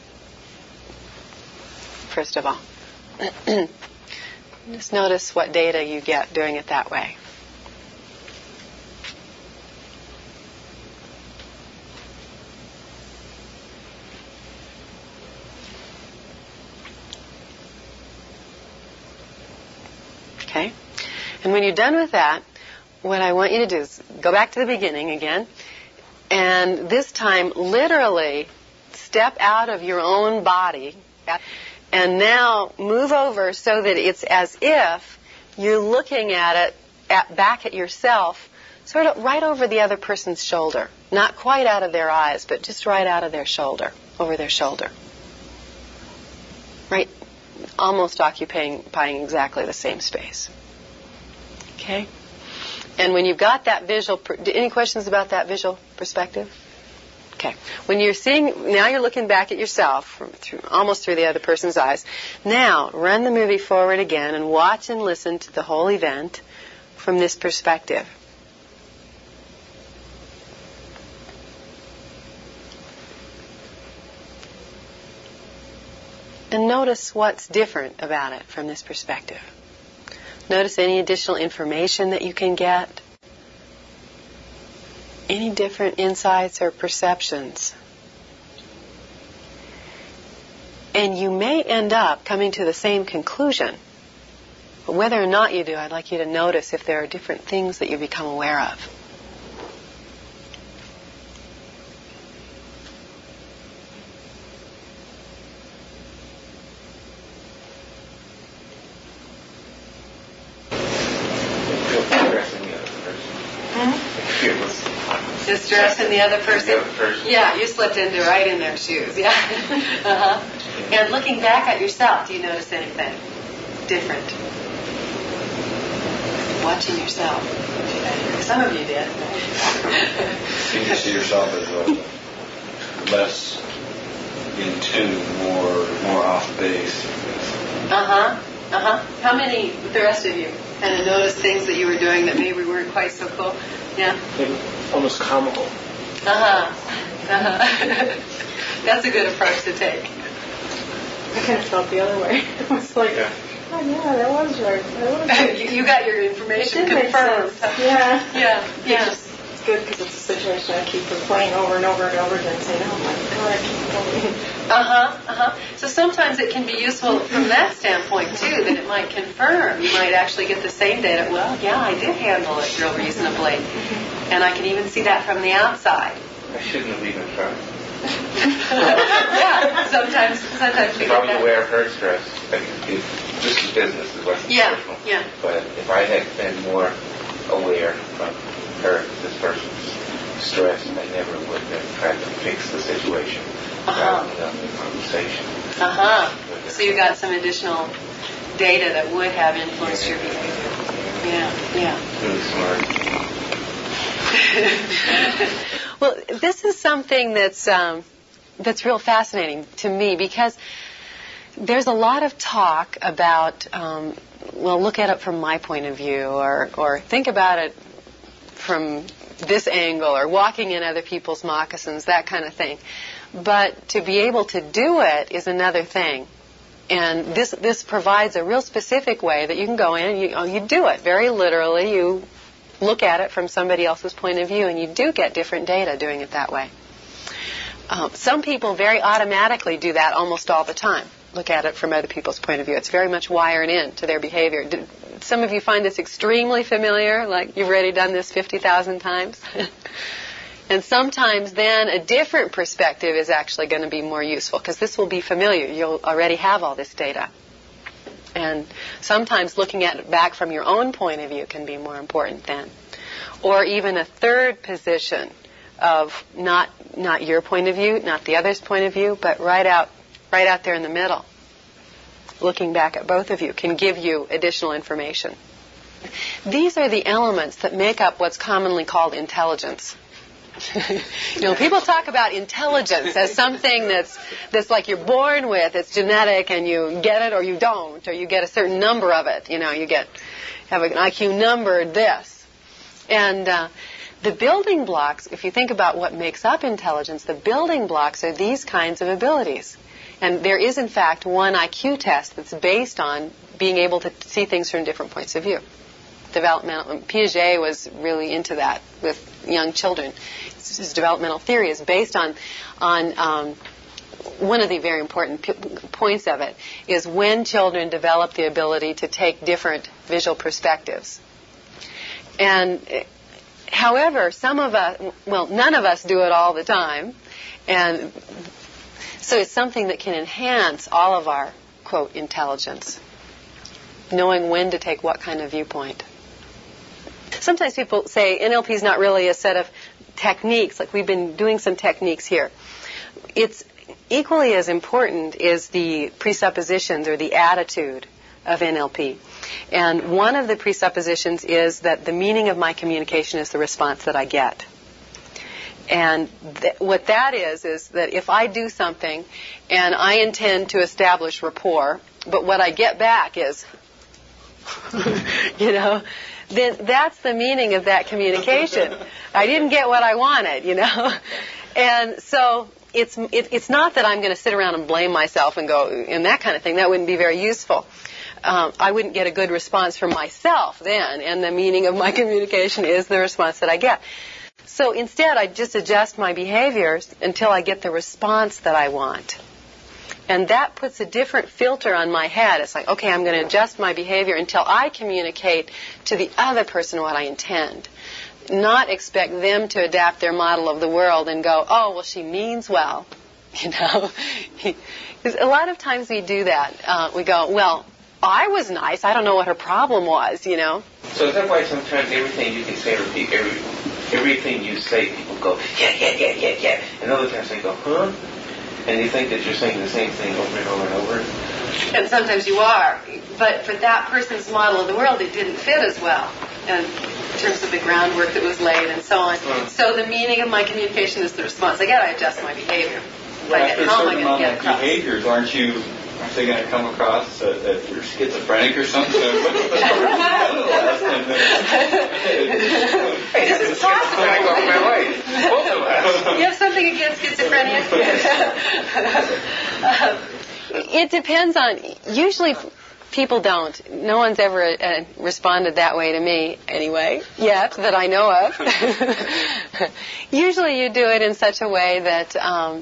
first of all. Just notice what data you get doing it that way. Okay? And when you're done with that, what I want you to do is go back to the beginning again, and this time literally step out of your own body, and now move over so that it's as if you're looking at it, back at yourself, sort of right over the other person's shoulder. Not quite out of their eyes, but just right out of their shoulder, over their shoulder. Right? Almost occupying exactly the same space. Okay? And when you've got that visual, any questions about that visual perspective? Okay. When you're seeing, now you're looking back at yourself, almost through the other person's eyes. Now, run the movie forward again and watch and listen to the whole event from this perspective. And notice what's different about it from this perspective. Notice any additional information that you can get. Any different insights or perceptions. And you may end up coming to the same conclusion. But whether or not you do, I'd like you to notice if there are different things that you become aware of. Distress in the other person? The other person. Yeah, you slipped right in their shoes. Yeah. Uh-huh. And looking back at yourself, do you notice anything different? Watching yourself. Some of you did. You can see yourself as less in tune, more off base. How many, the rest of you, kind of noticed things that you were doing that maybe weren't quite so cool? Yeah? Almost comical. That's a good approach to take. I kind of felt the other way. It was like, oh yeah, that was right. You got your information confirmed. Yeah. Yeah. It's good because it's a situation I keep replaying over and over and over again, saying, oh my God, I keep going. So sometimes it can be useful from that standpoint too, that it might confirm. You might actually get the same data. Well, yeah, I did handle it real reasonably, and I can even see that from the outside. I shouldn't have even tried. Yeah, sometimes you get Probably that. aware of her stress. Like, this is business, it wasn't personal. Yeah. But if I had been more aware of this person's stress, I never would have tried to fix the situation rather than the conversation. So you got some additional data that would have influenced your behavior. Yeah. Really smart. Well, this is something that's real fascinating to me because there's a lot of talk about, look at it from my point of view, or think about it from this angle, or walking in other people's moccasins, that kind of thing. But to be able to do it is another thing. And this provides a real specific way that you can go in and you do it very literally. You look at it from somebody else's point of view, and you do get different data doing it that way. Some people very automatically do that almost all the time. Look at it from other people's point of view. It's very much wired into their behavior. Some of you find this extremely familiar, like you've already done this 50,000 times. And sometimes then a different perspective is actually going to be more useful because this will be familiar. You'll already have all this data. And sometimes looking at it back from your own point of view can be more important then. Or even a third position of not your point of view, not the other's point of view, but right out there in the middle. Looking back at both of you can give you additional information. These are the elements that make up what's commonly called intelligence. People talk about intelligence as something that's like you're born with, it's genetic, and you get it or you don't, or you get a certain number of it. You have an IQ number this. And the building blocks, if you think about what makes up intelligence, the building blocks are these kinds of abilities. And there is, in fact, one IQ test that's based on being able to see things from different points of view. Piaget was really into that with young children. His developmental theory is based on one of the very important points of it is when children develop the ability to take different visual perspectives. And however, none of us do it all the time, and so it's something that can enhance all of our, quote, intelligence, knowing when to take what kind of viewpoint. Sometimes people say NLP is not really a set of techniques, like we've been doing some techniques here. It's equally as important is the presuppositions or the attitude of NLP. And one of the presuppositions is that the meaning of my communication is the response that I get. And what that is that if I do something and I intend to establish rapport, but what I get back is, then that's the meaning of that communication. I didn't get what I wanted, And so it's not that I'm going to sit around and blame myself and go, and that kind of thing. That wouldn't be very useful. I wouldn't get a good response from myself then, and the meaning of my communication is the response that I get. So instead, I just adjust my behaviors until I get the response that I want. And that puts a different filter on my head. It's like, okay, I'm going to adjust my behavior until I communicate to the other person what I intend. Not expect them to adapt their model of the world and go, oh, well, she means well. Because a lot of times we do that. We go, well, I was nice. I don't know what her problem was, So is that why sometimes everything you can say and repeat everything you say, people go, yeah. And other times they go, huh? And you think that you're saying the same thing over and over and over. And sometimes you are. But for that person's model of the world, it didn't fit as well. And in terms of the groundwork that was laid and so on. So the meaning of my communication is the response I get. I adjust my behavior. Well, after a certain amount of behaviors, aren't they going to come across that you're schizophrenic or something? This is possible. You have something against schizophrenia? It depends on, usually people don't. No one's ever responded that way to me, anyway, yet, that I know of. Usually you do it in such a way that...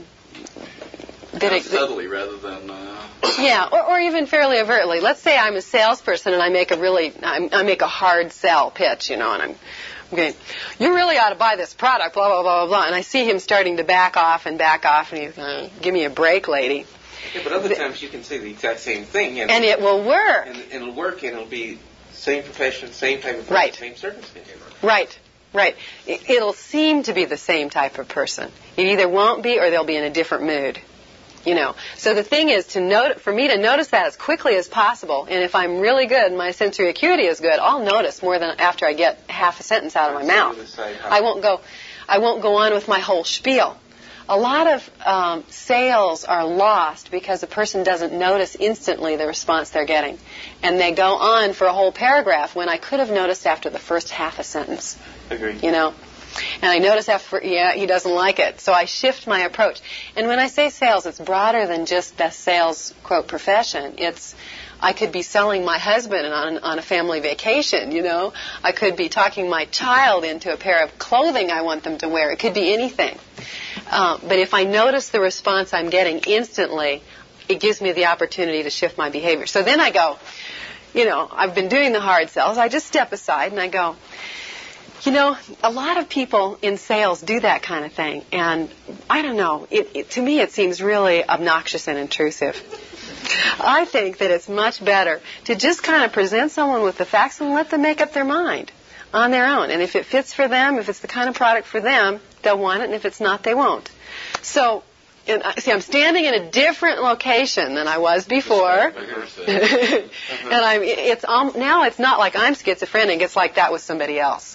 subtly rather than... Yeah, or even fairly overtly. Let's say I'm a salesperson and I make a hard sell pitch, and I'm going, you really ought to buy this product, blah, blah, blah, blah, blah. And I see him starting to back off, and he's going, give me a break, lady. Yeah, but other times you can say the exact same thing. And it will work. And it'll work, and it'll be same profession, same type of person, right. Same circumstance. Right. It'll seem to be the same type of person. It either won't be or they'll be in a different mood. So the thing is for me to notice that as quickly as possible, and if I'm really good and my sensory acuity is good, I'll notice more than after I get half a sentence out of my mouth. I won't go on with my whole spiel. A lot of sales are lost because a person doesn't notice instantly the response they're getting, and they go on for a whole paragraph when I could have noticed after the first half a sentence. Agreed. And I notice he doesn't like it. So I shift my approach. And when I say sales, it's broader than just the sales, quote, profession. I could be selling my husband on a family vacation, I could be talking my child into a pair of clothing I want them to wear. It could be anything. But if I notice the response I'm getting instantly, it gives me the opportunity to shift my behavior. So then I go, I've been doing the hard sells. I just step aside and I go, a lot of people in sales do that kind of thing, and I don't know, to me it seems really obnoxious and intrusive. I think that it's much better to just kind of present someone with the facts and let them make up their mind on their own. And if it fits for them, if it's the kind of product for them, they'll want it, and if it's not, they won't. So, I'm standing in a different location than I was before. And now it's not like I'm schizophrenic, it's like that was somebody else.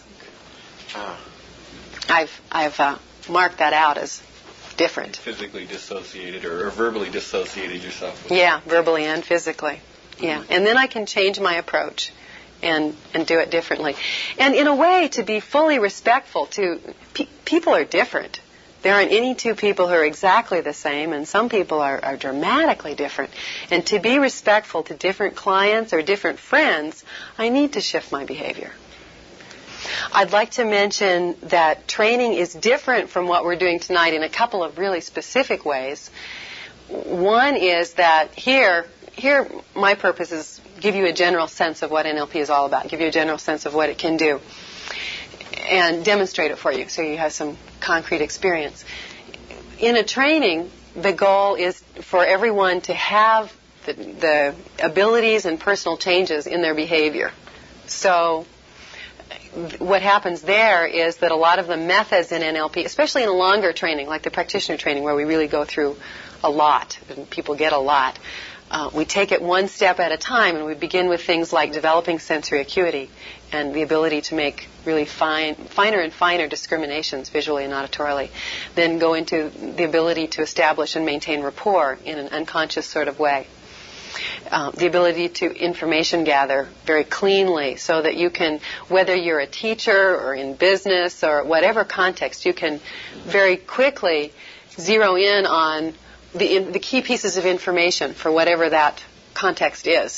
I've marked that out as different. Physically dissociated or verbally dissociated yourself. Yeah, verbally and physically. Yeah, and then I can change my approach and do it differently. And in a way, to be fully respectful to people are different. There aren't any two people who are exactly the same, and some people are dramatically different. And to be respectful to different clients or different friends, I need to shift my behavior. I'd like to mention that training is different from what we're doing tonight in a couple of really specific ways. One is that here my purpose is give you a general sense of what NLP is all about, give you a general sense of what it can do, and demonstrate it for you so you have some concrete experience. In a training, the goal is for everyone to have the abilities and personal changes in their behavior. So what happens there is that a lot of the methods in NLP, especially in a longer training, like the practitioner training where we really go through a lot and people get a lot, we take it one step at a time, and we begin with things like developing sensory acuity and the ability to make really finer and finer discriminations visually and auditorily. Then go into the ability to establish and maintain rapport in an unconscious sort of way. The ability to information gather very cleanly so that you can, whether you're a teacher or in business or whatever context, you can very quickly zero in on the key pieces of information for whatever that context is.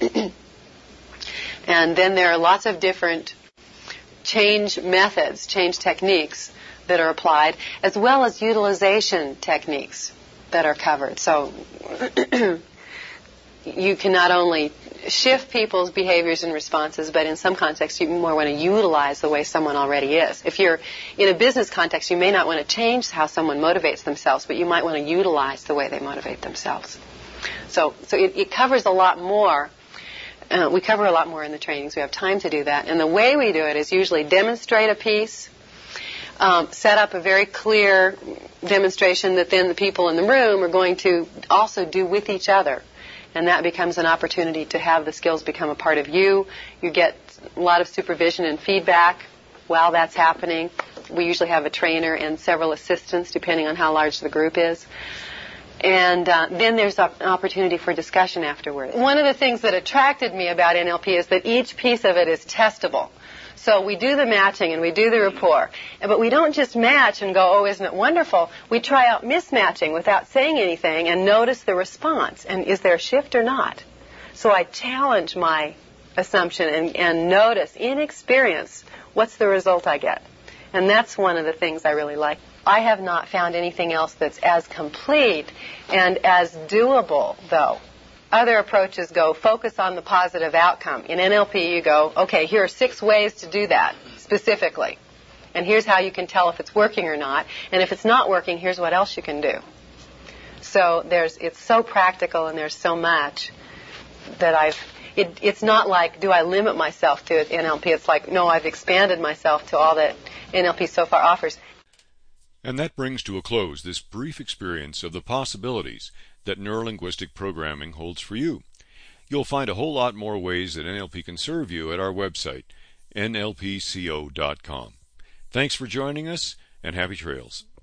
And then there are lots of different change methods, change techniques that are applied, as well as utilization techniques that are covered. So you can not only shift people's behaviors and responses, but in some contexts you more want to utilize the way someone already is. If you're in a business context, you may not want to change how someone motivates themselves, but you might want to utilize the way they motivate themselves. So it covers a lot more. We cover a lot more in the trainings. We have time to do that. And the way we do it is usually demonstrate a piece, set up a very clear demonstration that then the people in the room are going to also do with each other. And that becomes an opportunity to have the skills become a part of you. You get a lot of supervision and feedback while that's happening. We usually have a trainer and several assistants, depending on how large the group is. And then there's an opportunity for discussion afterwards. One of the things that attracted me about NLP is that each piece of it is testable. So we do the matching and we do the rapport. But we don't just match and go, oh, isn't it wonderful? We try out mismatching without saying anything and notice the response. And is there a shift or not? So I challenge my assumption and notice in experience what's the result I get. And that's one of the things I really like. I have not found anything else that's as complete and as doable, though. Other approaches go, focus on the positive outcome. In NLP, you go, okay, here are 6 ways to do that specifically. And here's how you can tell if it's working or not. And if it's not working, here's what else you can do. So it's so practical and there's so much that it's not like, do I limit myself to NLP? It's like, no, I've expanded myself to all that NLP so far offers. And that brings to a close this brief experience of the possibilities that neurolinguistic programming holds for you. You'll find a whole lot more ways that NLP can serve you at our website, nlpco.com. Thanks for joining us, and happy trails.